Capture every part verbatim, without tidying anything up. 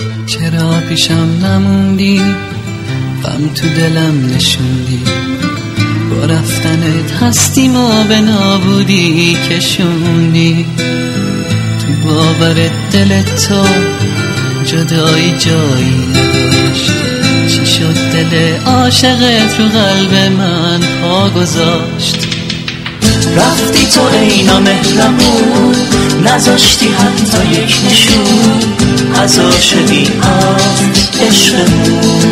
چرا پیشم نموندی، غم تو دلم نشوندی، با رفتنت هستیمو به نابودی کشوندی. تو باور دل تو جدایی جایی نداشت، چی شد دل عاشقت رو قلب من پا گذاشت؟ رفتی تو اینا مهرمون، نذاشتی حتی یک نشون از عاشقی از عشقمون.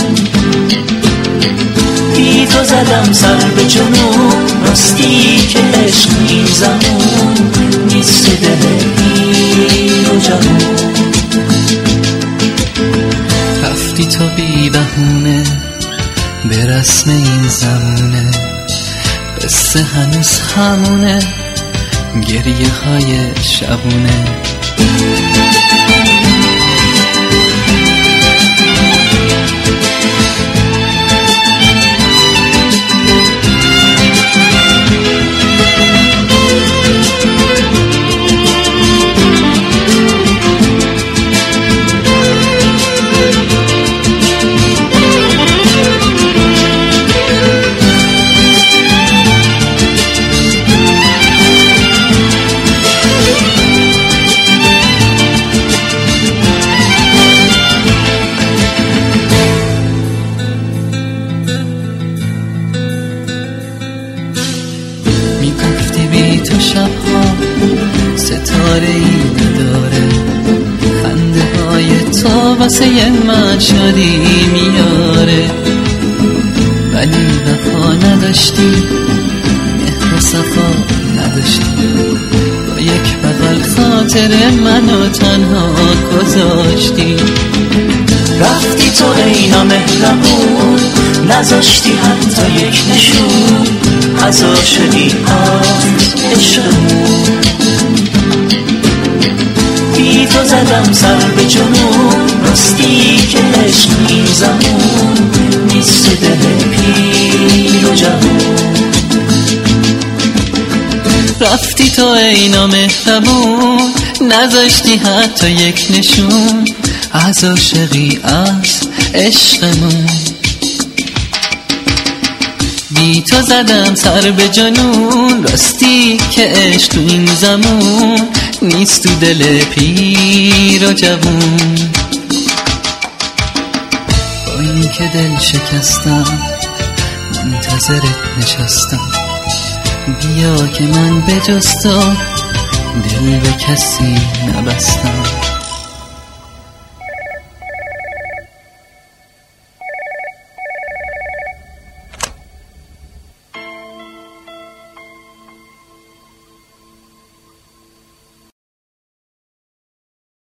بی تو زدم سر به جنون، راستی که عشق این زمان نیست تو دل پیر و جوون. رفتی تو بی بهونه به رسم این زمونه، قصه هنوز همونه، گریه های شبونه. میگفتی بی تو شبها ستاره ای نداره، خنده های تو واسه من شادی میاره. ولی وفا نداشتی، مهر و صفا نداشتی، با یک بغل خاطر منو تنها گذاشتی. رفتی تو اینا مهرمون، نذاشتی حتی یک نشون از عاشقی از عشقمون. بی تو زدم سر به جنون، راستی که عشق این زمان نیست تو دل پیر و جوون. رفتی تو اینا مهربون، نذاشتی حتی یک نشون از عاشقی از عشقمون. بی تو زدم سر به جنون، راستی که عشق تو این زمان نیست تو دل پیر و جوون. با این که دل شکستم منتظرت نشستم، بیا که من به جز تو دل به کسی نبستم.